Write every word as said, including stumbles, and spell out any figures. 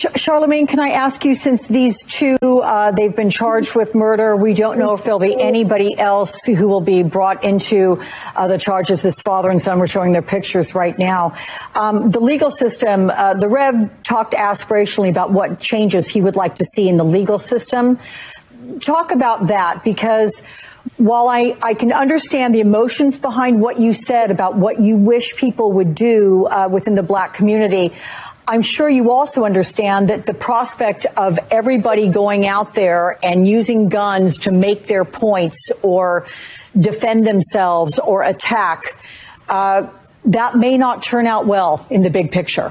Charlamagne, can I ask you, since these two, uh, they've been charged with murder, we don't know if there'll be anybody else who will be brought into uh, the charges. This father and son, we're showing their pictures right now. Um, the legal system, uh, the Rev talked aspirationally about what changes he would like to see in the legal system. Talk about that, because while I, I can understand the emotions behind what you said about what you wish people would do uh, within the black community, I'm sure you also understand that the prospect of everybody going out there and using guns to make their points or defend themselves or attack, uh, that may not turn out well in the big picture.